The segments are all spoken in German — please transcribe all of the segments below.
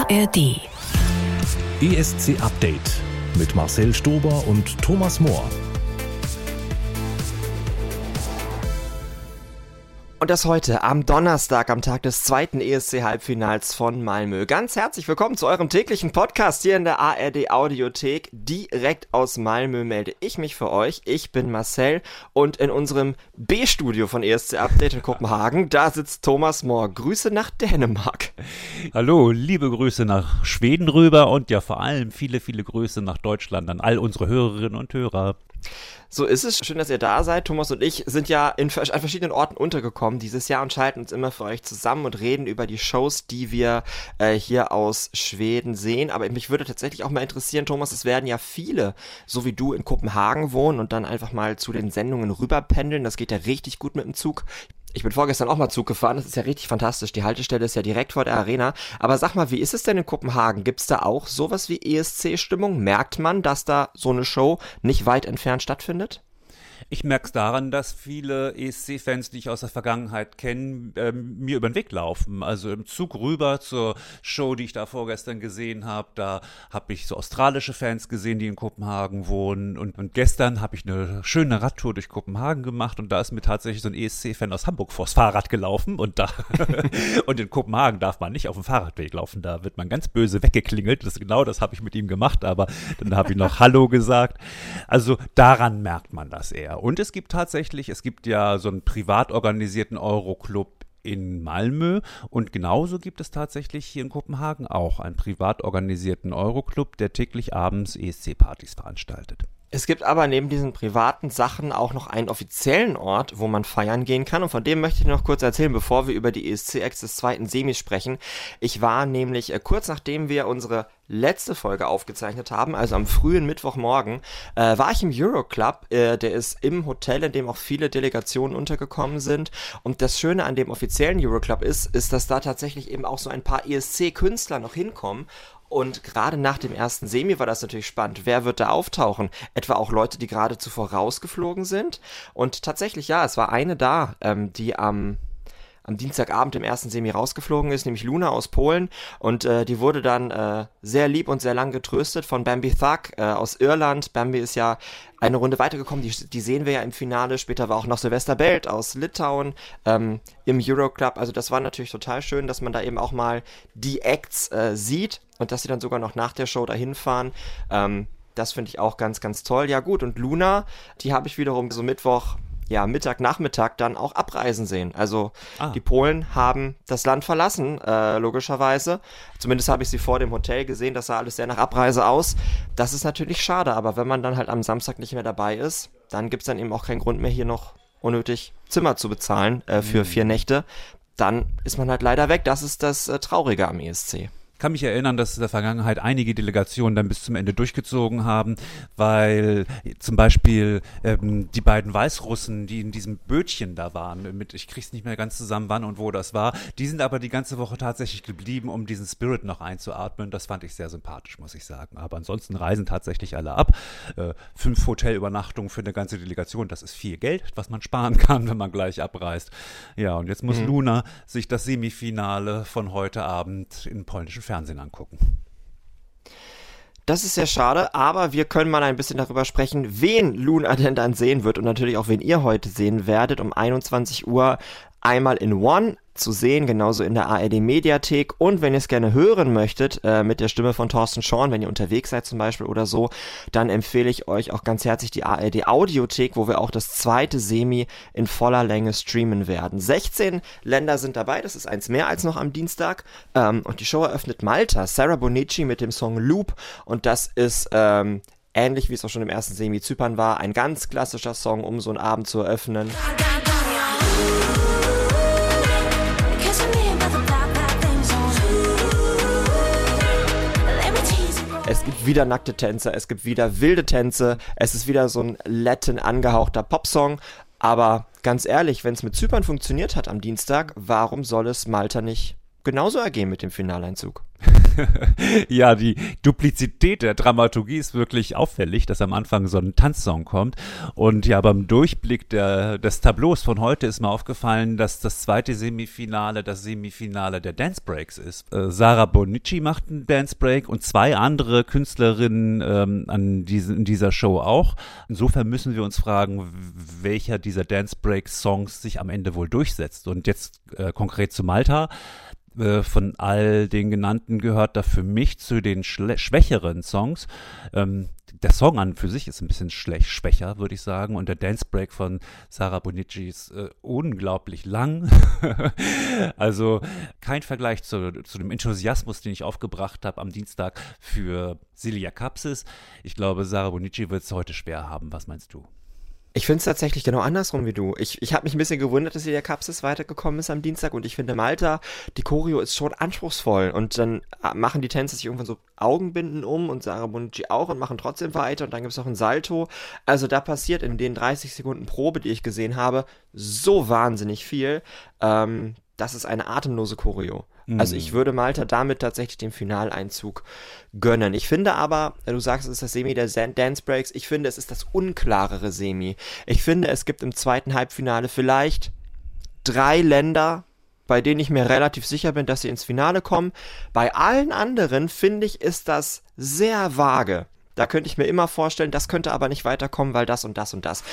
ARD. ESC Update mit Marcel Stober und Thomas Mohr. Und das heute am Donnerstag, am Tag des zweiten ESC-Halbfinals von Malmö. Ganz herzlich willkommen zu eurem täglichen Podcast hier in der ARD-Audiothek. Direkt aus Malmö melde ich mich für euch. Ich bin Marcel und in unserem B-Studio von ESC Update in Kopenhagen, da sitzt Thomas Mohr. Grüße nach Dänemark. Hallo, liebe Grüße nach Schweden rüber und ja vor allem viele, viele Grüße nach Deutschland an all unsere Hörerinnen und Hörer. So ist es. Schön, dass ihr da seid. Thomas und ich sind ja an verschiedenen Orten untergekommen dieses Jahr und schalten uns immer für euch zusammen und reden über die Shows, die wir hier aus Schweden sehen. Aber mich würde tatsächlich auch mal interessieren, Thomas, es werden ja viele, so wie du, in Kopenhagen wohnen und dann einfach mal zu den Sendungen rüberpendeln. Das geht ja richtig gut mit dem Zug. Ich bin vorgestern auch mal Zug gefahren, das ist ja richtig fantastisch, die Haltestelle ist ja direkt vor der Arena, aber sag mal, wie ist es denn in Kopenhagen? Gibt's da auch sowas wie ESC-Stimmung? Merkt man, dass da so eine Show nicht weit entfernt stattfindet? Ich merke es daran, dass viele ESC-Fans, die ich aus der Vergangenheit kenne, mir über den Weg laufen. Also im Zug rüber zur Show, die ich da vorgestern gesehen habe, da habe ich so australische Fans gesehen, die in Kopenhagen wohnen. Und gestern habe ich eine schöne Radtour durch Kopenhagen gemacht und da ist mir tatsächlich so ein ESC-Fan aus Hamburg vors Fahrrad gelaufen. Und in Kopenhagen darf man nicht auf dem Fahrradweg laufen, da wird man ganz böse weggeklingelt. Das habe ich mit ihm gemacht, aber dann habe ich noch Hallo gesagt. Also daran merkt man das eher. Und es gibt ja so einen privat organisierten Euroclub in Malmö und genauso gibt es tatsächlich hier in Kopenhagen auch einen privat organisierten Euroclub, der täglich abends ESC-Partys veranstaltet. Es gibt aber neben diesen privaten Sachen auch noch einen offiziellen Ort, wo man feiern gehen kann und von dem möchte ich noch kurz erzählen, bevor wir über die ESC-Acts des zweiten Semis sprechen. Ich war nämlich kurz nachdem wir unsere letzte Folge aufgezeichnet haben, also am frühen Mittwochmorgen, war ich im Euroclub, der ist im Hotel, in dem auch viele Delegationen untergekommen sind und das Schöne an dem offiziellen Euroclub ist, dass da tatsächlich eben auch so ein paar ESC-Künstler noch hinkommen. Und gerade nach dem ersten Semi war das natürlich spannend. Wer wird da auftauchen? Etwa auch Leute, die gerade zuvor rausgeflogen sind? Und tatsächlich, ja, es war eine da, die am Dienstagabend im ersten Semi rausgeflogen ist, nämlich Luna aus Polen. Und die wurde dann sehr lieb und sehr lang getröstet von Bambi Thug aus Irland. Bambi ist ja eine Runde weitergekommen, die sehen wir ja im Finale. Später war auch noch Silvester Belt aus Litauen im Euroclub. Also das war natürlich total schön, dass man da eben auch mal die Acts sieht und dass sie dann sogar noch nach der Show dahin fahren. Das finde ich auch ganz, ganz toll. Ja gut, und Luna, die habe ich wiederum so Mittag, Nachmittag dann auch abreisen sehen. Also die Polen haben das Land verlassen, logischerweise. Zumindest habe ich sie vor dem Hotel gesehen, das sah alles sehr nach Abreise aus. Das ist natürlich schade, aber wenn man dann halt am Samstag nicht mehr dabei ist, dann gibt es dann eben auch keinen Grund mehr, hier noch unnötig Zimmer zu bezahlen für 4 Nächte. Dann ist man halt leider weg. Das ist das Traurige am ESC. Ich kann mich erinnern, dass in der Vergangenheit einige Delegationen dann bis zum Ende durchgezogen haben, weil zum Beispiel die beiden Weißrussen, die in diesem Bötchen da waren, ich krieg's nicht mehr ganz zusammen, wann und wo das war, die sind aber die ganze Woche tatsächlich geblieben, um diesen Spirit noch einzuatmen. Das fand ich sehr sympathisch, muss ich sagen. Aber ansonsten reisen tatsächlich alle ab. 5 Hotelübernachtungen für eine ganze Delegation, das ist viel Geld, was man sparen kann, wenn man gleich abreist. Ja, und jetzt muss Luna sich das Semifinale von heute Abend in polnischen Fernsehen angucken. Das ist sehr schade, aber wir können mal ein bisschen darüber sprechen, wen Luna denn dann sehen wird und natürlich auch, wen ihr heute sehen werdet. Um 21 Uhr einmal in One zu sehen, genauso in der ARD-Mediathek. Und wenn ihr es gerne hören möchtet, mit der Stimme von Thorsten Schorn, wenn ihr unterwegs seid zum Beispiel oder so, dann empfehle ich euch auch ganz herzlich die ARD-Audiothek, wo wir auch das zweite Semi in voller Länge streamen werden. 16 Länder sind dabei, das ist eins mehr als noch am Dienstag. Und die Show eröffnet Malta, Sarah Bonici mit dem Song Loop. Und das ist ähnlich wie es auch schon im ersten Semi Zypern war, ein ganz klassischer Song, um so einen Abend zu eröffnen. Es gibt wieder nackte Tänzer, es gibt wieder wilde Tänze, es ist wieder so ein Latin angehauchter Popsong, aber ganz ehrlich, wenn es mit Zypern funktioniert hat am Dienstag, warum soll es Malta nicht genauso ergehen mit dem Finaleinzug. Ja, die Duplizität der Dramaturgie ist wirklich auffällig, dass am Anfang so ein Tanzsong kommt. Und ja, beim Durchblick des Tableaus von heute ist mir aufgefallen, dass das zweite Semifinale das Semifinale der Dance Breaks ist. Sara Bonnici macht einen Dance Break und 2 andere Künstlerinnen in dieser Show auch. Insofern müssen wir uns fragen, welcher dieser Dance Break Songs sich am Ende wohl durchsetzt. Und jetzt konkret zu Malta. Von all den genannten gehört da für mich zu den schwächeren Songs. Der Song an für sich ist ein bisschen schwächer, würde ich sagen. Und der Dance Break von Sara Bonnici ist unglaublich lang. Also kein Vergleich zu dem Enthusiasmus, den ich aufgebracht habe am Dienstag für Silja Kapsis. Ich glaube, Sara Bonnici wird es heute schwer haben. Was meinst du? Ich finde es tatsächlich genau andersrum wie du. Ich habe mich ein bisschen gewundert, dass Silja Kapsis weitergekommen ist am Dienstag und ich finde Malta, die Choreo ist schon anspruchsvoll und dann machen die Tänzer sich irgendwann so Augenbinden um und Sara Bonnici auch und machen trotzdem weiter und dann gibt es noch ein Salto. Also da passiert in den 30 Sekunden Probe, die ich gesehen habe, so wahnsinnig viel. Das ist eine atemlose Choreo. Also ich würde Malta damit tatsächlich den Finaleinzug gönnen. Ich finde aber, du sagst, es ist das Semi der Dance Breaks, ich finde, es ist das unklarere Semi. Ich finde, es gibt im zweiten Halbfinale vielleicht 3 Länder, bei denen ich mir relativ sicher bin, dass sie ins Finale kommen. Bei allen anderen, finde ich, ist das sehr vage. Da könnte ich mir immer vorstellen, das könnte aber nicht weiterkommen, weil das und das und das.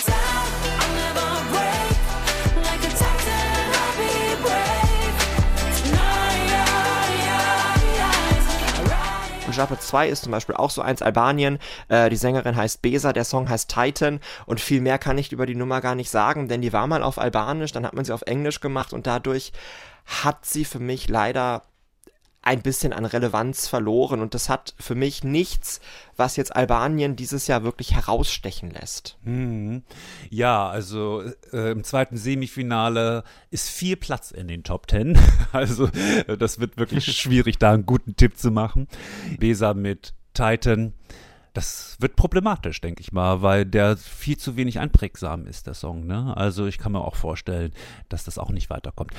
Jape 2 ist zum Beispiel auch so eins, Albanien, die Sängerin heißt Besa, der Song heißt Titan und viel mehr kann ich über die Nummer gar nicht sagen, denn die war mal auf Albanisch, dann hat man sie auf Englisch gemacht und dadurch hat sie für mich leider ein bisschen an Relevanz verloren und das hat für mich nichts, was jetzt Albanien dieses Jahr wirklich herausstechen lässt. Ja, also im zweiten Semifinale ist viel Platz in den Top 10. Also das wird wirklich schwierig, da einen guten Tipp zu machen. Besa mit Titan, das wird problematisch, denke ich mal, weil der viel zu wenig einprägsam ist, der Song, ne? Also ich kann mir auch vorstellen, dass das auch nicht weiterkommt.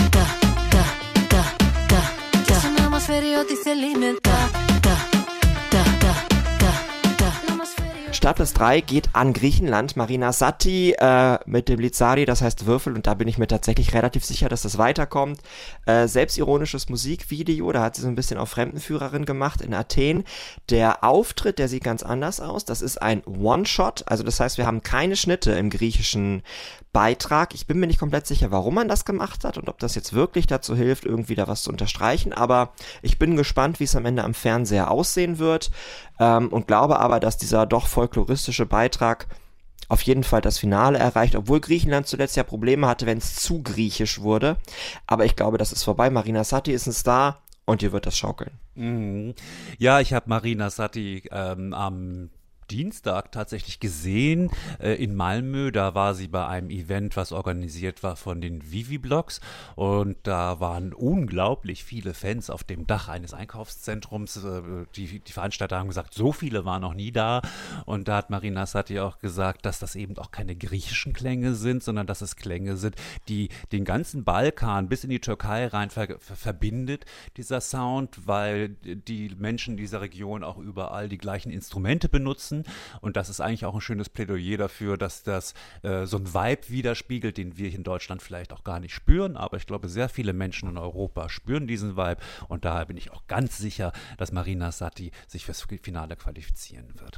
Startplatz 3 geht an Griechenland. Marina Satti mit dem Lied Sari, das heißt Würfel, und da bin ich mir tatsächlich relativ sicher, dass das weiterkommt. Selbstironisches Musikvideo, da hat sie so ein bisschen auf Fremdenführerin gemacht in Athen. Der Auftritt, der sieht ganz anders aus. Das ist ein One-Shot, also das heißt, wir haben keine Schnitte im griechischen Beitrag. Ich bin mir nicht komplett sicher, warum man das gemacht hat und ob das jetzt wirklich dazu hilft, irgendwie da was zu unterstreichen, aber ich bin gespannt, wie es am Ende am Fernseher aussehen wird und glaube aber, dass dieser doch folkloristische Beitrag auf jeden Fall das Finale erreicht, obwohl Griechenland zuletzt ja Probleme hatte, wenn es zu griechisch wurde, aber ich glaube, das ist vorbei. Marina Satti ist ein Star und ihr wird das schaukeln. Ja, ich habe Marina Satti am Dienstag tatsächlich gesehen in Malmö. Da war sie bei einem Event, was organisiert war von den Vivi-Blogs und da waren unglaublich viele Fans auf dem Dach eines Einkaufszentrums. Die Veranstalter haben gesagt, so viele waren noch nie da und da hat Marina Satti auch gesagt, dass das eben auch keine griechischen Klänge sind, sondern dass es Klänge sind, die den ganzen Balkan bis in die Türkei rein verbindet, dieser Sound, weil die Menschen dieser Region auch überall die gleichen Instrumente benutzen. Und das ist eigentlich auch ein schönes Plädoyer dafür, dass das so ein Vibe widerspiegelt, den wir hier in Deutschland vielleicht auch gar nicht spüren. Aber ich glaube, sehr viele Menschen in Europa spüren diesen Vibe. Und daher bin ich auch ganz sicher, dass Marina Satti sich fürs Finale qualifizieren wird.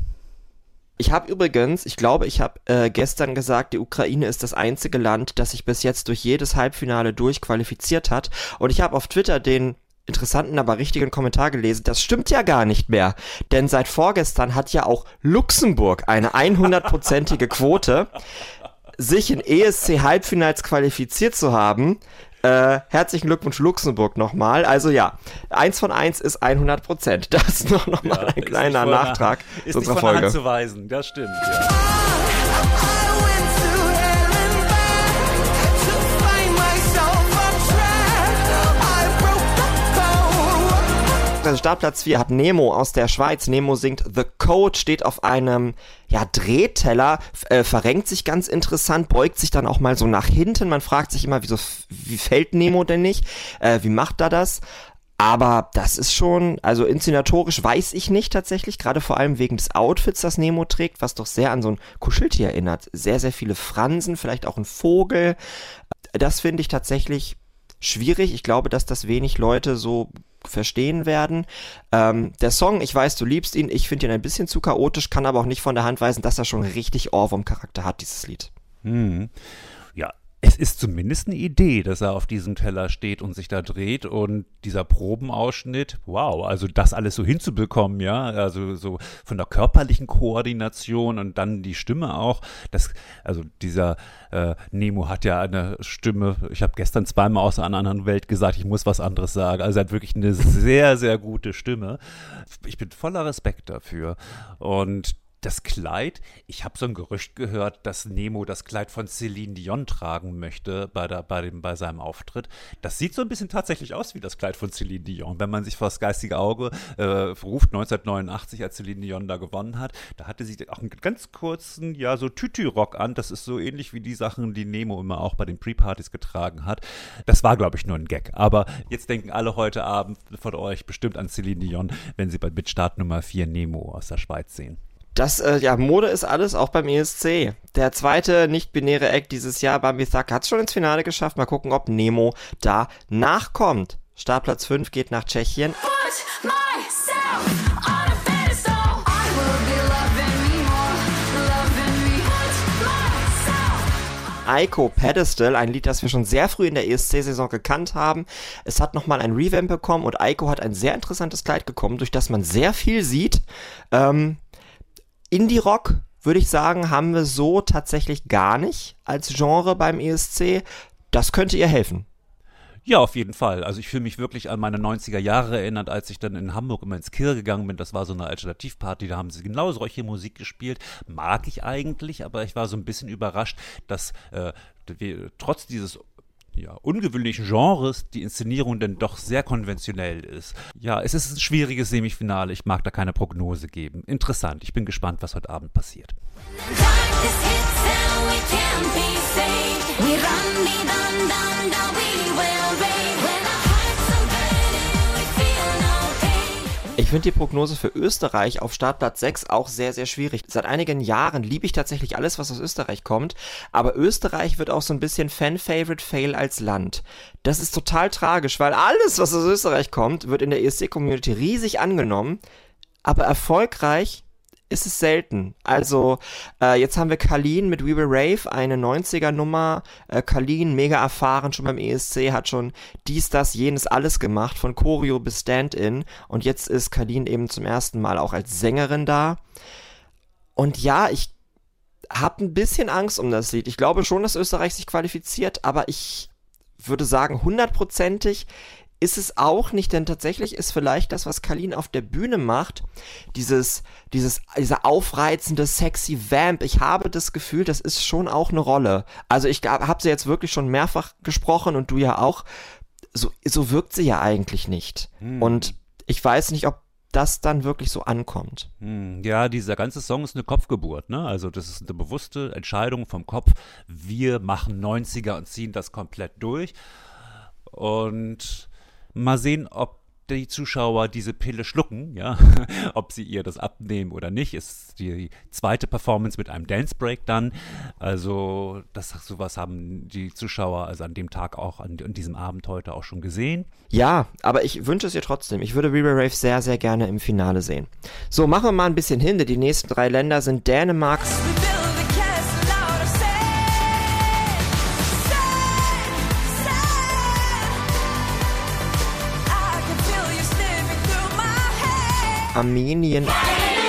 Ich habe übrigens, ich glaube, ich habe gestern gesagt, die Ukraine ist das einzige Land, das sich bis jetzt durch jedes Halbfinale durchqualifiziert hat. Und ich habe auf Twitter den interessanten, aber richtigen Kommentar gelesen. Das stimmt ja gar nicht mehr. Denn seit vorgestern hat ja auch Luxemburg eine 100%ige Quote, sich in ESC-Halbfinals qualifiziert zu haben. Herzlichen Glückwunsch Luxemburg nochmal. Also ja, 1 von 1 ist 100%. Das ist nochmal ein kleiner Nachtrag zu unserer Folge. Ist nicht von der Hand zu weisen, das stimmt. Ja. beziehungsweise Startplatz 4 hat Nemo aus der Schweiz. Nemo singt The Code, steht auf einem Drehteller, verrenkt sich ganz interessant, beugt sich dann auch mal so nach hinten. Man fragt sich immer, wie fällt Nemo denn nicht? Wie macht er das? Aber das ist schon, also inszenatorisch weiß ich nicht tatsächlich, gerade vor allem wegen des Outfits, das Nemo trägt, was doch sehr an so ein Kuscheltier erinnert. Sehr, sehr viele Fransen, vielleicht auch ein Vogel. Das finde ich tatsächlich schwierig. Ich glaube, dass das wenig Leute so verstehen werden. Der Song, ich weiß, du liebst ihn, ich finde ihn ein bisschen zu chaotisch, kann aber auch nicht von der Hand weisen, dass er schon richtig Ohrwurm-Charakter hat, dieses Lied. Ja, es ist zumindest eine Idee, dass er auf diesem Teller steht und sich da dreht und dieser Probenausschnitt, wow, also das alles so hinzubekommen, ja, also so von der körperlichen Koordination und dann die Stimme auch, also dieser Nemo hat ja eine Stimme, ich habe gestern zweimal aus einer anderen Welt gesagt, ich muss was anderes sagen, also er hat wirklich eine sehr, sehr gute Stimme. Ich bin voller Respekt dafür und das Kleid, ich habe so ein Gerücht gehört, dass Nemo das Kleid von Celine Dion tragen möchte bei seinem Auftritt. Das sieht so ein bisschen tatsächlich aus wie das Kleid von Celine Dion. Wenn man sich vor das geistige Auge ruft, 1989, als Celine Dion da gewonnen hat, da hatte sie auch einen ganz kurzen, so Tütü-Rock an. Das ist so ähnlich wie die Sachen, die Nemo immer auch bei den Pre-Partys getragen hat. Das war, glaube ich, nur ein Gag. Aber jetzt denken alle heute Abend von euch bestimmt an Celine Dion, wenn sie mit Start Nummer 4 Nemo aus der Schweiz sehen. Das, Mode ist alles, auch beim ESC. Der zweite nicht-binäre Act dieses Jahr, Bambi Thug, hat es schon ins Finale geschafft. Mal gucken, ob Nemo da nachkommt. Startplatz 5 geht nach Tschechien. Aiko, Pedestal, ein Lied, das wir schon sehr früh in der ESC-Saison gekannt haben. Es hat nochmal ein Revamp bekommen und Aiko hat ein sehr interessantes Kleid bekommen, durch das man sehr viel sieht. Indie-Rock, würde ich sagen, haben wir so tatsächlich gar nicht als Genre beim ESC. Das könnte ihr helfen. Ja, auf jeden Fall. Also ich fühle mich wirklich an meine 90er Jahre erinnert, als ich dann in Hamburg immer ins Kirr gegangen bin. Das war so eine Alternativparty, da haben sie genau solche Musik gespielt. Mag ich eigentlich, aber ich war so ein bisschen überrascht, dass trotz dieses ungewöhnlichen Genres die Inszenierung denn doch sehr konventionell ist. Ja, es ist ein schwieriges Semifinale. Ich mag da keine Prognose geben. Interessant. Ich bin gespannt, was heute Abend passiert. Ich finde die Prognose für Österreich auf Startplatz 6 auch sehr, sehr schwierig. Seit einigen Jahren liebe ich tatsächlich alles, was aus Österreich kommt, aber Österreich wird auch so ein bisschen Fan-Favorite-Fail als Land. Das ist total tragisch, weil alles, was aus Österreich kommt, wird in der ESC-Community riesig angenommen, aber erfolgreich ist es selten. Also, jetzt haben wir Kalin mit We Will Rave, eine 90er-Nummer. Kalin, mega erfahren, schon beim ESC, hat schon dies, das, jenes alles gemacht, von Choreo bis Stand-In. Und jetzt ist Kalin eben zum ersten Mal auch als Sängerin da. Und ja, ich habe ein bisschen Angst um das Lied. Ich glaube schon, dass Österreich sich qualifiziert, aber ich würde sagen, 100%ig ist es auch nicht, denn tatsächlich ist vielleicht das, was Kalin auf der Bühne macht, dieser aufreizende, sexy Vamp, ich habe das Gefühl, das ist schon auch eine Rolle. Also ich habe sie jetzt wirklich schon mehrfach gesprochen und du ja auch, so wirkt sie ja eigentlich nicht. Und ich weiß nicht, ob das dann wirklich so ankommt. Ja, dieser ganze Song ist eine Kopfgeburt, ne? Also das ist eine bewusste Entscheidung vom Kopf. Wir machen 90er und ziehen das komplett durch. Und mal sehen, ob die Zuschauer diese Pille schlucken, ja, ob sie ihr das abnehmen oder nicht, ist die zweite Performance mit einem Dance Break dann, also sowas haben die Zuschauer also an dem Tag auch, an diesem Abend heute auch schon gesehen. Ja, aber ich wünsche es ihr trotzdem, ich würde We Will Rave sehr, sehr gerne im Finale sehen. So, machen wir mal ein bisschen hin, die nächsten 3 Länder sind Dänemark, Armenien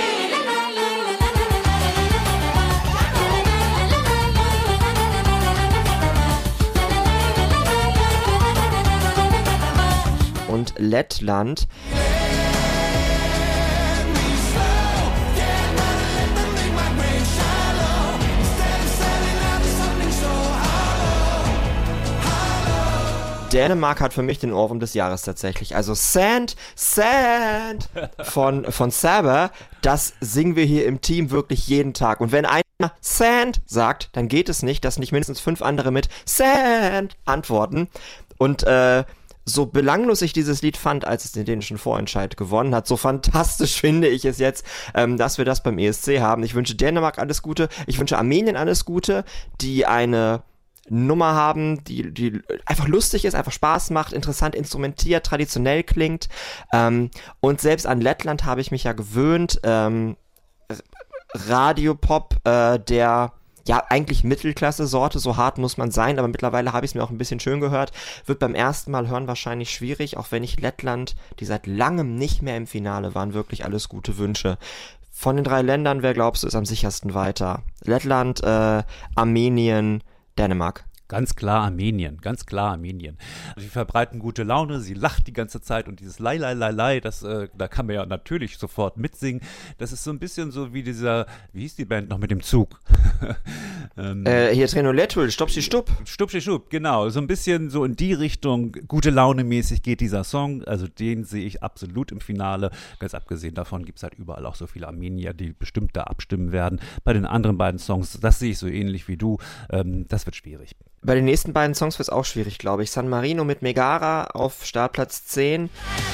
und Lettland. Dänemark hat für mich den Ohrwurm des Jahres tatsächlich. Also Sand von Saber, das singen wir hier im Team wirklich jeden Tag. Und wenn einer Sand sagt, dann geht es nicht, dass nicht mindestens 5 andere mit Sand antworten. Und so belanglos ich dieses Lied fand, als es den dänischen Vorentscheid gewonnen hat, so fantastisch finde ich es jetzt, dass wir das beim ESC haben. Ich wünsche Dänemark alles Gute, ich wünsche Armenien alles Gute, die eine Nummer haben, die einfach lustig ist, einfach Spaß macht, interessant instrumentiert, traditionell klingt. Und selbst an Lettland habe ich mich ja gewöhnt. Radiopop, der ja eigentlich Mittelklasse-Sorte, so hart muss man sein, aber mittlerweile habe ich es mir auch ein bisschen schön gehört. Wird beim ersten Mal hören wahrscheinlich schwierig, auch wenn ich Lettland, die seit langem nicht mehr im Finale waren, wirklich alles Gute wünsche. Von den 3 Ländern, wer glaubst du, ist am sichersten weiter? Lettland, Armenien, Dänemark. Ganz klar Armenien. Sie verbreiten gute Laune, sie lacht die ganze Zeit und dieses Lai, das, da kann man ja natürlich sofort mitsingen. Das ist so ein bisschen so wie dieser, wie hieß die Band noch mit dem Zug? Hier Trenolettul, Stupsi Stup. Stupsi Stup, genau. So ein bisschen so in die Richtung, gute Laune mäßig geht dieser Song. Also den sehe ich absolut im Finale. Ganz abgesehen davon gibt es halt überall auch so viele Armenier, die bestimmt da abstimmen werden. Bei den anderen beiden Songs, das sehe ich so ähnlich wie du. Das wird schwierig. Bei den nächsten beiden Songs wird es auch schwierig, glaube ich. San Marino mit Megara auf Startplatz 10.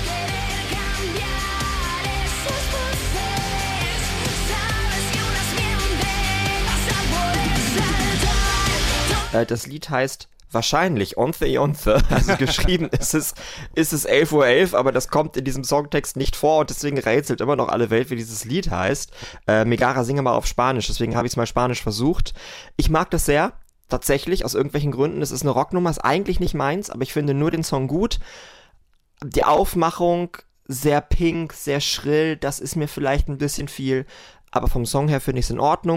Das Lied heißt wahrscheinlich Onthe, also geschrieben ist es 11:11 Uhr, aber das kommt in diesem Songtext nicht vor und deswegen rätselt immer noch alle Welt, wie dieses Lied heißt. Megara singe mal auf Spanisch, deswegen habe ich es mal Spanisch versucht. Ich mag das sehr. Tatsächlich, aus irgendwelchen Gründen, es ist eine Rocknummer, ist eigentlich nicht meins, aber ich finde nur den Song gut. Die Aufmachung, sehr pink, sehr schrill, das ist mir vielleicht ein bisschen viel, aber vom Song her finde ich es in Ordnung.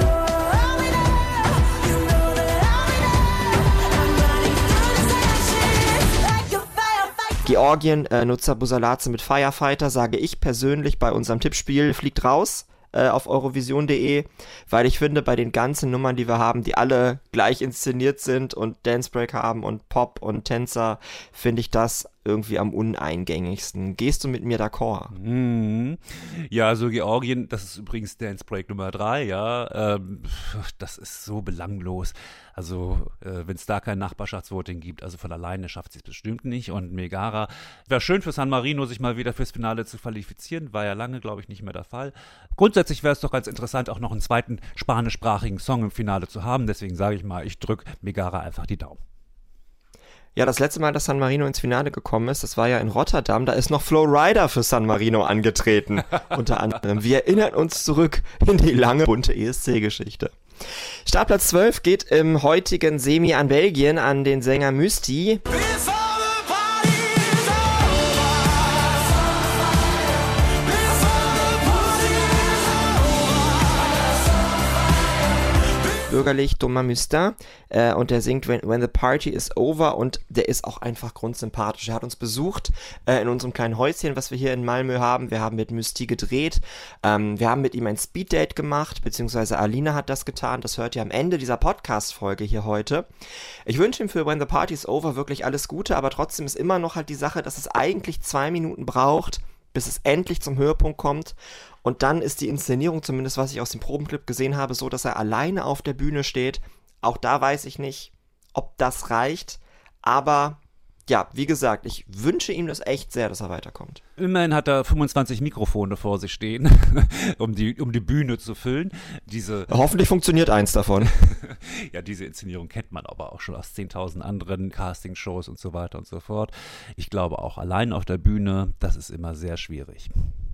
Georgien, Nutzer Busaladze mit Firefighter, sage ich persönlich bei unserem Tippspiel, fliegt raus. Auf Eurovision.de, weil ich finde, bei den ganzen Nummern, die wir haben, die alle gleich inszeniert sind und Dancebreak haben und Pop und Tänzer, finde ich das irgendwie am uneingängigsten. Gehst du mit mir d'accord? Ja, also Georgien, das ist übrigens Dancebreak Nummer 3, ja, das ist so belanglos. Also, wenn es da kein Nachbarschaftsvoting gibt, also von alleine schafft sie es bestimmt nicht. Und Megara, wäre schön für San Marino, sich mal wieder fürs Finale zu qualifizieren, war ja lange, glaube ich, nicht mehr der Fall. Grundsätzlich wäre es doch ganz interessant, auch noch einen zweiten spanischsprachigen Song im Finale zu haben. Deswegen sage ich mal, ich drücke Megara einfach die Daumen. Ja, das letzte Mal, dass San Marino ins Finale gekommen ist, das war ja in Rotterdam, da ist noch Flo Rida für San Marino angetreten, unter anderem. Wir erinnern uns zurück in die lange, bunte ESC-Geschichte. Startplatz 12 geht im heutigen Semi an Belgien, an den Sänger Mysty. Bürgerlich Thomas Mustin und der singt When the Party is Over und der ist auch einfach grundsympathisch. Er hat uns besucht in unserem kleinen Häuschen, was wir hier in Malmö haben. Wir haben mit Mysty gedreht. Wir haben mit ihm ein Speeddate gemacht, beziehungsweise Alina hat das getan. Das hört ihr am Ende dieser Podcast-Folge hier heute. Ich wünsche ihm für When the Party is Over wirklich alles Gute, aber trotzdem ist immer noch halt die Sache, dass es eigentlich 2 Minuten braucht, bis es endlich zum Höhepunkt kommt. Und dann ist die Inszenierung, zumindest was ich aus dem Probenclip gesehen habe, so, dass er alleine auf der Bühne steht. Auch da weiß ich nicht, ob das reicht. Aber ja, wie gesagt, ich wünsche ihm das echt sehr, dass er weiterkommt. Immerhin hat er 25 Mikrofone vor sich stehen, um die Bühne zu füllen. Hoffentlich funktioniert eins davon. Ja, diese Inszenierung kennt man aber auch schon aus 10.000 anderen Castingshows und so weiter und so fort. Ich glaube auch allein auf der Bühne, das ist immer sehr schwierig.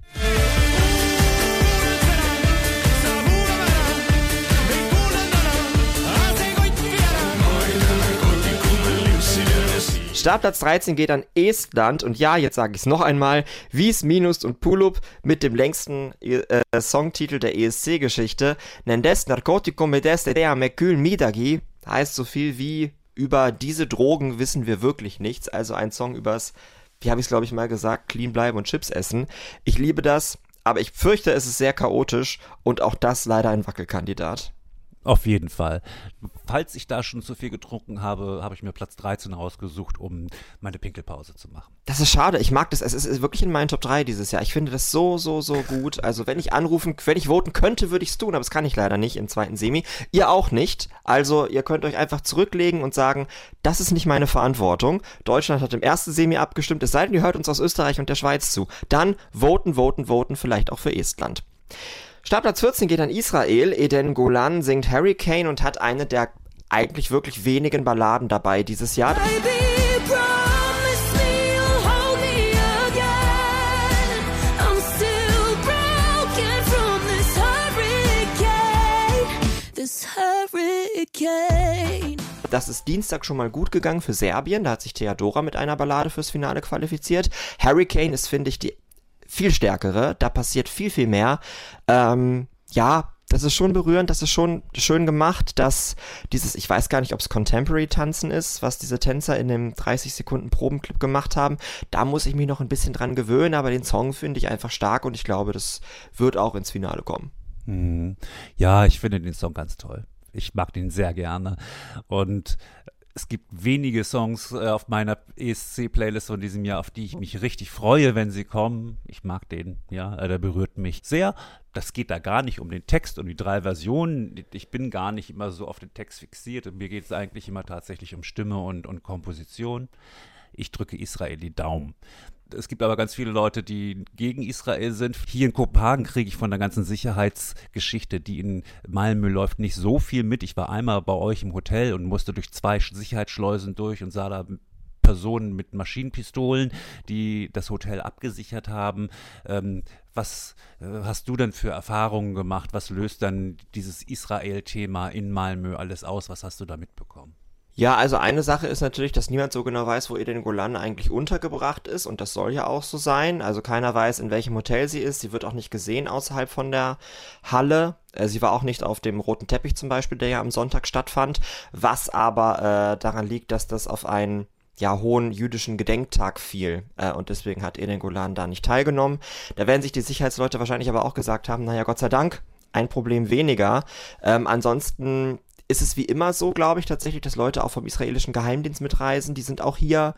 Startplatz 13 geht an Estland und ja, jetzt sage ich es noch einmal, Viis Miinus und Pulup mit dem längsten Songtitel der ESC-Geschichte. Nendes narkotikum medes mekül midagi heißt so viel wie über diese Drogen wissen wir wirklich nichts. Also ein Song übers, wie habe ich es glaube ich mal gesagt, clean bleiben und Chips essen. Ich liebe das, aber ich fürchte, es ist sehr chaotisch und auch das leider ein Wackelkandidat. Auf jeden Fall. Falls ich da schon zu viel getrunken habe, habe ich mir Platz 13 rausgesucht, um meine Pinkelpause zu machen. Das ist schade, ich mag das, es ist wirklich in meinen Top 3 dieses Jahr. Ich finde das so gut. Also wenn ich voten könnte, würde ich es tun, aber das kann ich leider nicht im zweiten Semi. Ihr auch nicht. Also ihr könnt euch einfach zurücklegen und sagen, das ist nicht meine Verantwortung. Deutschland hat im ersten Semi abgestimmt, es sei denn, ihr hört uns aus Österreich und der Schweiz zu. Dann voten, vielleicht auch für Estland. Startplatz 14 geht an Israel. Eden Golan singt Hurricane und hat eine der eigentlich wirklich wenigen Balladen dabei dieses Jahr. Das ist Dienstag schon mal gut gegangen für Serbien. Da hat sich Theodora mit einer Ballade fürs Finale qualifiziert. Hurricane ist, finde ich, die viel stärkere, da passiert viel mehr. Ja, das ist schon berührend, das ist schon schön gemacht, dass dieses, ich weiß gar nicht, ob es Contemporary-Tanzen ist, was diese Tänzer in dem 30-Sekunden-Probenclip gemacht haben. Da muss ich mich noch ein bisschen dran gewöhnen, aber den Song finde ich einfach stark und ich glaube, das wird auch ins Finale kommen. Ja, ich finde den Song ganz toll. Ich mag den sehr gerne und es gibt wenige Songs auf meiner ESC-Playlist von diesem Jahr, auf die ich mich richtig freue, wenn sie kommen. Ich mag den, ja, der berührt mich sehr. Das geht da gar nicht um den Text und die 3 Versionen. Ich bin gar nicht immer so auf den Text fixiert. Mir geht es eigentlich immer tatsächlich um Stimme und Komposition. Ich drücke Israel die Daumen. Es gibt aber ganz viele Leute, die gegen Israel sind. Hier in Kopenhagen kriege ich von der ganzen Sicherheitsgeschichte, die in Malmö läuft, nicht so viel mit. Ich war einmal bei euch im Hotel und musste durch 2 Sicherheitsschleusen durch und sah da Personen mit Maschinenpistolen, die das Hotel abgesichert haben. Was hast du denn für Erfahrungen gemacht? Was löst dann dieses Israel-Thema in Malmö alles aus? Was hast du da mitbekommen? Ja, also eine Sache ist natürlich, dass niemand so genau weiß, wo Eden Golan eigentlich untergebracht ist und das soll ja auch so sein. Also keiner weiß, in welchem Hotel sie ist. Sie wird auch nicht gesehen außerhalb von der Halle. Sie war auch nicht auf dem roten Teppich zum Beispiel, der ja am Sonntag stattfand, was aber daran liegt, dass das auf einen hohen jüdischen Gedenktag fiel und deswegen hat Eden Golan da nicht teilgenommen. Da werden sich die Sicherheitsleute wahrscheinlich aber auch gesagt haben, naja, Gott sei Dank, ein Problem weniger. Ansonsten ist es wie immer so, glaube ich, tatsächlich, dass Leute auch vom israelischen Geheimdienst mitreisen, die sind auch hier,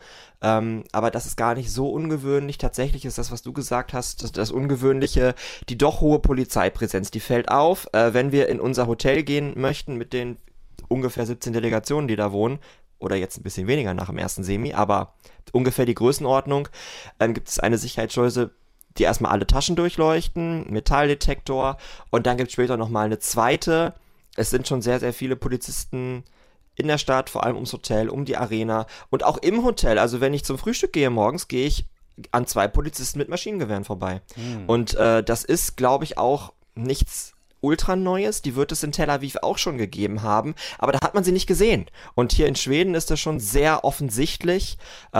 aber das ist gar nicht so ungewöhnlich. Tatsächlich ist das, was du gesagt hast, das Ungewöhnliche, die doch hohe Polizeipräsenz, die fällt auf, wenn wir in unser Hotel gehen möchten mit den ungefähr 17 Delegationen, die da wohnen, oder jetzt ein bisschen weniger nach dem ersten Semi, aber ungefähr die Größenordnung, gibt es eine Sicherheitsschleuse, die erstmal alle Taschen durchleuchten, Metalldetektor und dann gibt es später nochmal eine zweite. Es sind schon sehr, sehr viele Polizisten in der Stadt, vor allem ums Hotel, um die Arena und auch im Hotel. Also wenn ich zum Frühstück gehe morgens, gehe ich an 2 Polizisten mit Maschinengewehren vorbei. Und das ist, glaube ich, auch nichts ultra Neues. Die wird es in Tel Aviv auch schon gegeben haben, aber da hat man sie nicht gesehen. Und hier in Schweden ist das schon sehr offensichtlich,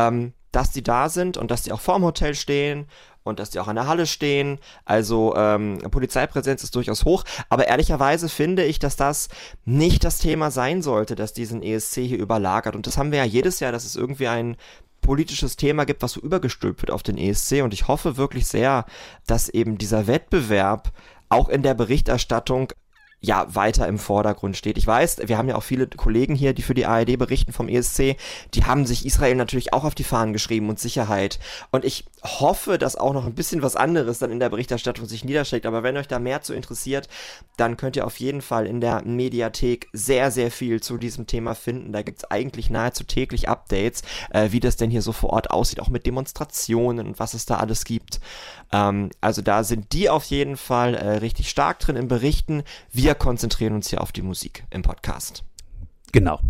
dass die da sind und dass die auch vorm Hotel stehen und dass die auch an der Halle stehen. Also Polizeipräsenz ist durchaus hoch, aber ehrlicherweise finde ich, dass das nicht das Thema sein sollte, dass diesen ESC hier überlagert. Und das haben wir ja jedes Jahr, dass es irgendwie ein politisches Thema gibt, was so übergestülpt wird auf den ESC. Und ich hoffe wirklich sehr, dass eben dieser Wettbewerb auch in der Berichterstattung weiter im Vordergrund steht. Ich weiß, wir haben ja auch viele Kollegen hier, die für die ARD berichten vom ESC, die haben sich Israel natürlich auch auf die Fahnen geschrieben und Sicherheit. Und ich hoffe, dass auch noch ein bisschen was anderes dann in der Berichterstattung sich niederschlägt. Aber wenn euch da mehr zu interessiert, dann könnt ihr auf jeden Fall in der Mediathek sehr, sehr viel zu diesem Thema finden. Da gibt's eigentlich nahezu täglich Updates, wie das denn hier so vor Ort aussieht, auch mit Demonstrationen und was es da alles gibt. Also da sind die auf jeden Fall richtig stark drin im Berichten. Wir konzentrieren uns hier auf die Musik im Podcast. Genau.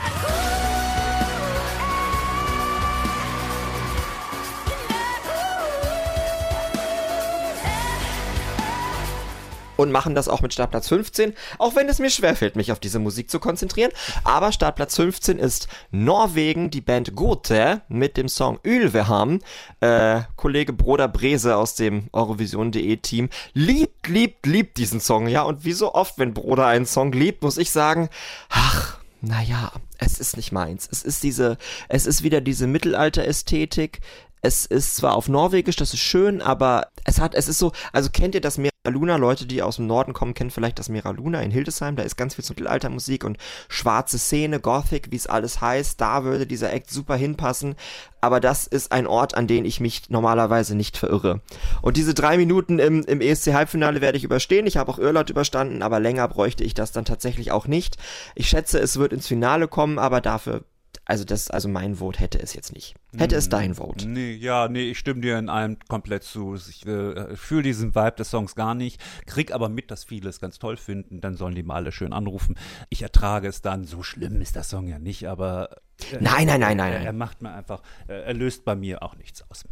Und machen das auch mit Startplatz 15, auch wenn es mir schwerfällt, mich auf diese Musik zu konzentrieren. Aber Startplatz 15 ist Norwegen, die Band Gothe mit dem Song Ylveham. Kollege Broder Brese aus dem Eurovision.de Team liebt diesen Song. Ja, und wie so oft, wenn Broder einen Song liebt, muss ich sagen, naja, es ist nicht meins. Es ist wieder diese Mittelalter-Ästhetik. Es ist zwar auf Norwegisch, das ist schön, aber es ist so, also kennt ihr das Luna, Leute, die aus dem Norden kommen, kennen vielleicht das Mera Luna in Hildesheim, da ist ganz viel zu Mittelaltermusik und schwarze Szene, Gothic, wie es alles heißt, da würde dieser Act super hinpassen, aber das ist ein Ort, an den ich mich normalerweise nicht verirre. Und diese 3 Minuten im ESC-Halbfinale werde ich überstehen, ich habe auch Irrlaut überstanden, aber länger bräuchte ich das dann tatsächlich auch nicht. Ich schätze, es wird ins Finale kommen, aber dafür, also mein Vote hätte es jetzt nicht. Hätte es dein Vote? Nee, ich stimme dir in allem komplett zu. Ich fühle diesen Vibe des Songs gar nicht, krieg aber mit, dass viele es ganz toll finden, dann sollen die mal alle schön anrufen. Ich ertrage es dann, so schlimm ist der Song ja nicht, aber Nein. Er macht mir einfach, er löst bei mir auch nichts aus.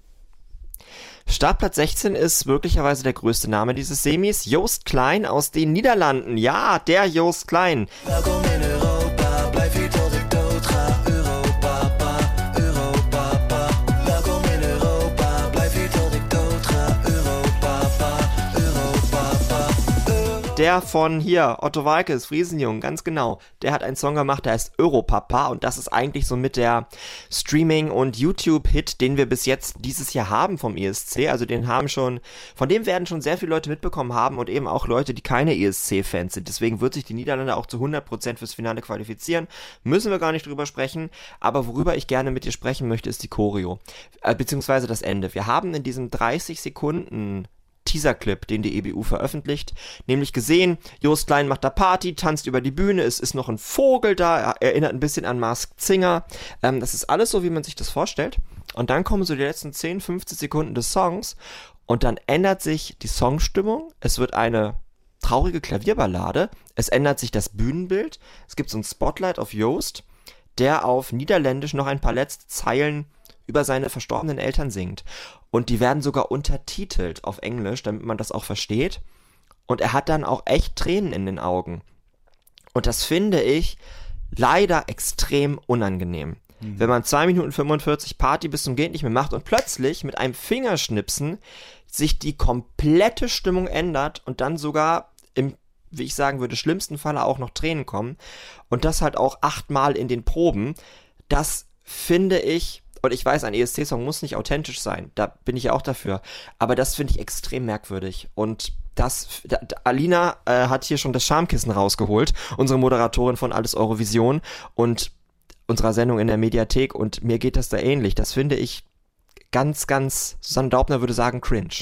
Startplatz 16 ist möglicherweise der größte Name dieses Semis, Joost Klein aus den Niederlanden. Ja, der Joost Klein. Welkom in Europa, blijf hier tot ik dood ga. Europapa, Europapa. Welkom in Europa, blijf hier tot ik dood ga. Europapa, Europapa. Der von hier, Otto Waalkes, Friesenjung, ganz genau. Der hat einen Song gemacht, der heißt Europapa und das ist eigentlich so mit der Streaming- und YouTube-Hit, den wir bis jetzt dieses Jahr haben vom ESC. Also von dem werden schon sehr viele Leute mitbekommen haben und eben auch Leute, die keine ESC-Fans sind. Deswegen wird sich die Niederlande auch zu 100% fürs Finale qualifizieren. Müssen wir gar nicht drüber sprechen. Aber worüber ich gerne mit dir sprechen möchte, ist die Choreo. Beziehungsweise das Ende. Wir haben in diesem 30 Sekunden Teaser-Clip, den die EBU veröffentlicht, nämlich gesehen, Joost Klein macht da Party, tanzt über die Bühne, es ist noch ein Vogel da, erinnert ein bisschen an Masked Singer, das ist alles so, wie man sich das vorstellt und dann kommen so die letzten 10, 15 Sekunden des Songs und dann ändert sich die Songstimmung, es wird eine traurige Klavierballade, es ändert sich das Bühnenbild, es gibt so ein Spotlight auf Joost, der auf Niederländisch noch ein paar letzte Zeilen über seine verstorbenen Eltern singt. Und die werden sogar untertitelt auf Englisch, damit man das auch versteht. Und er hat dann auch echt Tränen in den Augen. Und das finde ich leider extrem unangenehm. Wenn man 2 Minuten 45 Party bis zum geht nicht mehr macht und plötzlich mit einem Fingerschnipsen sich die komplette Stimmung ändert und dann sogar im, wie ich sagen würde, schlimmsten Falle auch noch Tränen kommen. Und das halt auch 8-mal in den Proben. Das finde ich... Und ich weiß, ein ESC-Song muss nicht authentisch sein, da bin ich ja auch dafür, aber das finde ich extrem merkwürdig und Alina hat hier schon das Schamkissen rausgeholt, unsere Moderatorin von Alles Eurovision und unserer Sendung in der Mediathek und mir geht das da ähnlich, das finde ich ganz, Susanne Daubner würde sagen, cringe.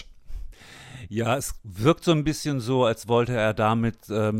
Ja, es wirkt so ein bisschen so, als wollte er damit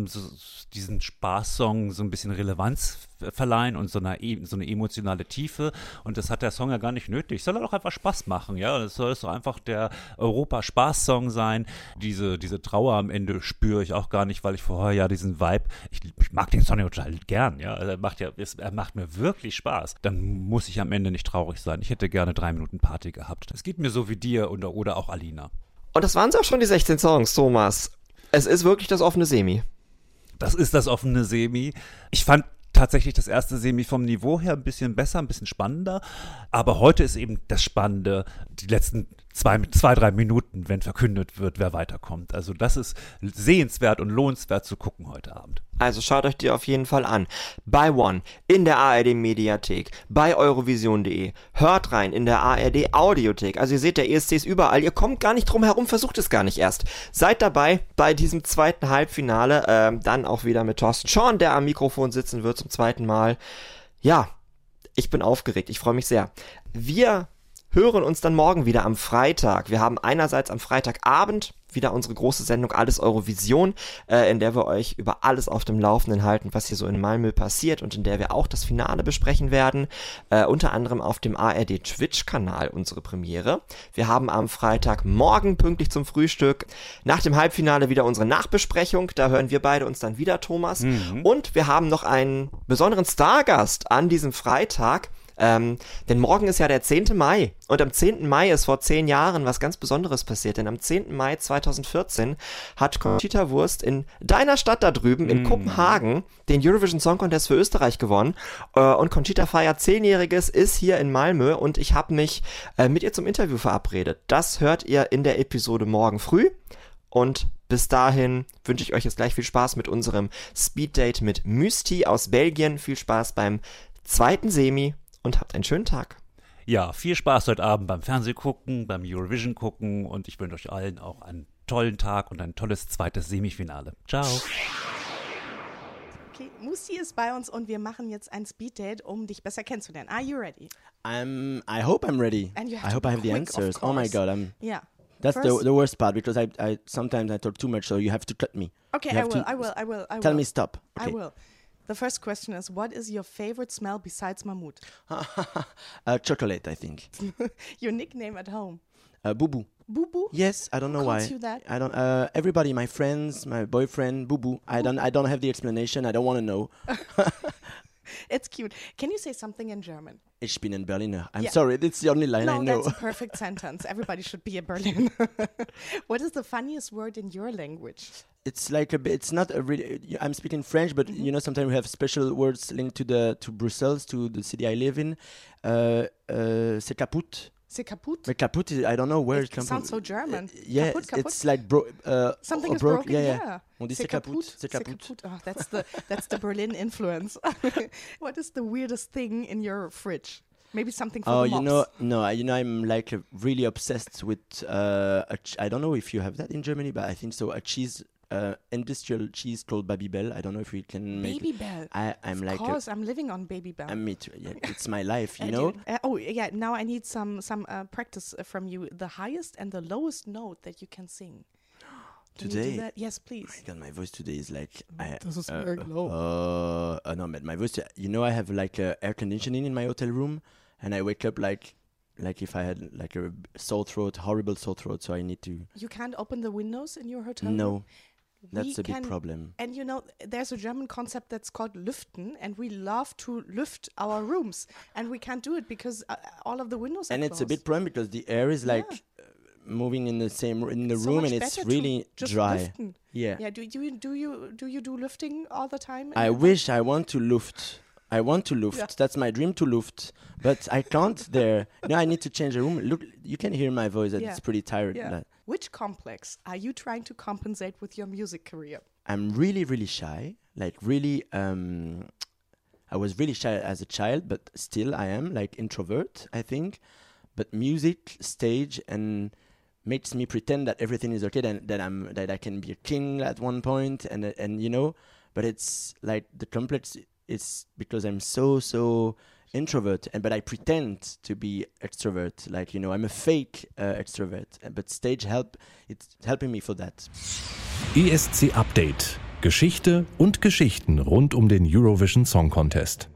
diesen Spaßsong so ein bisschen Relevanz verleihen und so eine emotionale Tiefe. Und das hat der Song ja gar nicht nötig. Soll er doch einfach Spaß machen, ja? Es soll doch einfach der Europa-Spaß-Song sein. Diese Trauer am Ende spüre ich auch gar nicht, weil ich vorher ja diesen Vibe, ich mag den Song ja total gern, ja? Er macht mir wirklich Spaß. Dann muss ich am Ende nicht traurig sein. Ich hätte gerne 3 Minuten Party gehabt. Es geht mir so wie dir oder auch Alina. Und das waren es auch schon, die 16 Songs, Thomas. Es ist wirklich das offene Semi. Das ist das offene Semi. Ich fand tatsächlich das erste Semi vom Niveau her ein bisschen besser, ein bisschen spannender. Aber heute ist eben das Spannende, die letzten 2-3 Minuten, wenn verkündet wird, wer weiterkommt. Also das ist sehenswert und lohnenswert zu gucken heute Abend. Also schaut euch die auf jeden Fall an. Bei One, in der ARD Mediathek, bei Eurovision.de. Hört rein in der ARD Audiothek. Also ihr seht, der ESC ist überall. Ihr kommt gar nicht drum herum, versucht es gar nicht erst. Seid dabei bei diesem zweiten Halbfinale. Dann auch wieder mit Thorsten Schorn, der am Mikrofon sitzen wird zum zweiten Mal. Ja, ich bin aufgeregt. Ich freue mich sehr. Wir hören uns dann morgen wieder am Freitag. Wir haben einerseits am Freitagabend wieder unsere große Sendung Alles Eurovision, in der wir euch über alles auf dem Laufenden halten, was hier so in Malmö passiert und in der wir auch das Finale besprechen werden, unter anderem auf dem ARD Twitch-Kanal unsere Premiere. Wir haben am Freitagmorgen pünktlich zum Frühstück nach dem Halbfinale wieder unsere Nachbesprechung, da hören wir beide uns dann wieder, Thomas. Und wir haben noch einen besonderen Stargast an diesem Freitag, denn morgen ist ja der 10. Mai und am 10. Mai ist vor 10 Jahren was ganz Besonderes passiert, denn am 10. Mai 2014 hat Conchita Wurst in deiner Stadt da drüben in Kopenhagen den Eurovision Song Contest für Österreich gewonnen und Conchita feiert 10-Jähriges, ist hier in Malmö und ich habe mich mit ihr zum Interview verabredet. Das hört ihr in der Episode morgen früh und bis dahin wünsche ich euch jetzt gleich viel Spaß mit unserem Speeddate mit Mysti aus Belgien, viel Spaß beim zweiten Semi und habt einen schönen Tag. Ja, viel Spaß heute Abend beim Fernsehgucken, beim Eurovision gucken und ich wünsche euch allen auch einen tollen Tag und ein tolles zweites Semifinale. Ciao. Okay, Musi ist bei uns und wir machen jetzt ein Speeddate, um dich besser kennenzulernen. Are you ready? I hope I'm ready. And you have I to hope I have the be quick, of answers. Oh my course. God, Yeah. that's First- the worst part because I sometimes I talk too much, so you have to cut me. Okay, You I have will, to I will. Tell me stop. I Okay. will. The first question is, what is your favorite smell besides Mahmoud? Chocolate, I think. Your nickname at home? Boo Boo. Boo Boo? Yes, I don't know calls why. you that? I don't. Everybody, my friends, my boyfriend, Boo Boo. I don't have the explanation. I don't want to know. It's cute. Can you say something in German? Ich bin ein Berliner. I'm Yeah. sorry, that's the only line I No, know. that's a perfect sentence. Everybody should be a Berliner. What is the funniest word in your language? It's like a bit. It's not a really. I'm speaking French, but you know, sometimes we have special words linked to Brussels, to the city I live in. C'est kaput. C'est kaputt? But kaput is, I don't know where it It comes sounds from. so German. Yeah, Kaputt, kaputt. it's like Something or is broken. Yeah. Yeah. On dit C'est c'est kaput. C'est C'est kaput. kaputt. Oh, that's the Berlin influence. What is the weirdest thing in your fridge? Maybe something for Oh, the you mops. know, I'm like really obsessed with. I don't know if you have that in Germany, but I think so. A cheese, industrial cheese called Babybel. I don't know if we can make. Babybel. I'm Of like. course, I'm living on Babybel. Me too. Yeah, it's my life, you And know. oh yeah, now I need some practice from you. The highest and the lowest note that you can sing. Can you Today? do that? Yes, please. God, my voice today is like. This is very low. No, but my voice. You know, I have like air conditioning in my hotel room, and I wake up like if I had like a sore throat, horrible sore throat. So I need to. You can't open the windows in your hotel room? No, that's We a big can- problem. And you know, there's a German concept that's called Lüften, and we love to lift our rooms, and we can't do it because all of the windows are And it's a closed. bit problem because the air is like moving in the So room, much and it's better to really just dry. lüften. Yeah. Yeah. Do you do lifting all the time? in I your wish I want to luft. I want to luft. Yeah. That's my dream to luft, but I can't there. No, I need to change the room. Look, you can hear my voice that Yeah. it's pretty tired. Yeah. But Which complex are you trying to compensate with your music career? I'm really, really shy. Like really, I was really shy as a child, but still I am like introvert, I think. But music, stage, and makes me pretend that everything is okay, that I can be a king at one point, and you know. But it's like the complex is because I'm so introvert, but I pretend to be extrovert. Like, you know, I'm a fake extrovert, but stage it's helping me for that. ESC Update. Geschichte und Geschichten rund um den Eurovision Song Contest.